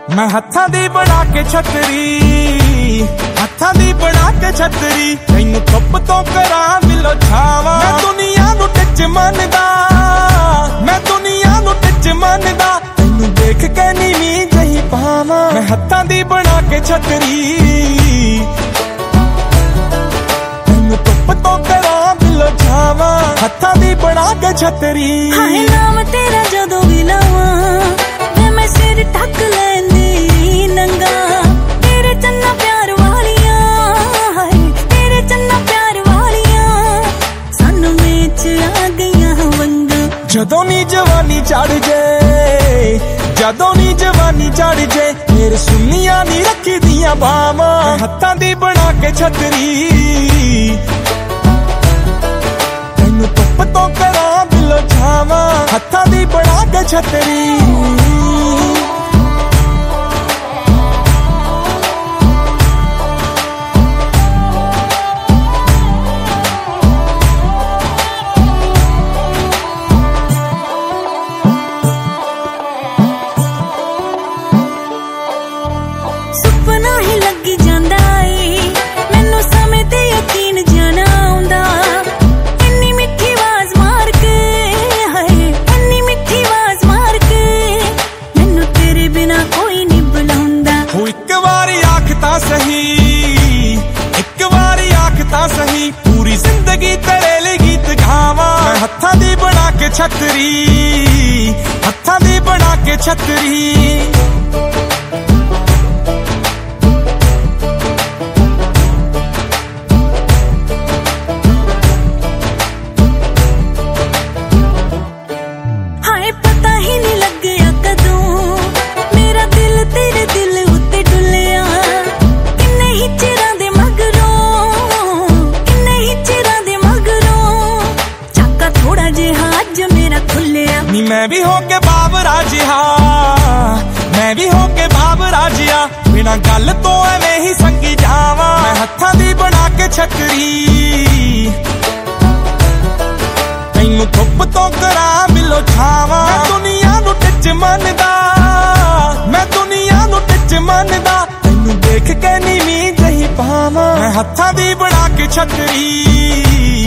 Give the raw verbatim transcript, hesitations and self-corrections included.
मैं हत्थां दी बना के छतरी, हत्थां दी बना के छतरी, तैनू धुप तो करा मिलो छावां। मैं दुनिया नू टच मनदा, मैं दुनिया नू टच मनदा, तैनू देख के नीवीं जही पावां। मैं हत्थां दी बना के छतरी, तैनू धुप तो करा मिलो छावां। हत्थां दी बना के छतरी। हाय नाम तेरा जदों भी लवां मैं सिर ढक लैंदी नंगा। तेरे चन्ना प्यार वालियां, हाय तेरे चन्ना प्यार वालियां, सानू मेच आ गईयां वंगा। जदों नी जवानी चढ़ जे, जदों नी जवानी चढ़ जे, मेरे सुनिया नी रखी दियां बावां। हत्थां दी बना के छतरी, तैनू धुप तो करा मिलो छावां। हत्थां दी बना के छतरी। सुपना ही लगी जांदा ए मैनू समय ते यकीन जाना आउंदा। इन्नी मिठी आवाज मार के, हाय इन्नी मिठी आवाज मार के, मैनू तेरे बिना कोई नहीं बुलाउंदा। हो इक वारी आख तां सही, इक वारी आख तां सही, पूरी जिंदगी तेरे लिए गीत गावां। मैं हत्थां दी बना के छतरी, हत्थां दी बना के छतरी। पता ही नहीं लगया कदों मेरा दिल तेरे दिल उत्ते डुलिया। किन्ने ही चिरां दे मगरों, किन्ने ही चिरां दे मगरों, चाका थोड़ा जिहा अज मेरा खुलिया। नी मैं भी होके बाबरा जिहा, मैं भी होके बाबरा जिहा, बिना गल तो एवें ही संगी जावां। मैं हत्थां दी बना के छतरी, तैनू धुप तो करा मिलो छावां। मैं दुनिया नू टच मनदा, मैं दुनिया नू टच मनदा, तैनू देख के नीवीं जही पावां। मैं हत्थां दी बना के छतरी।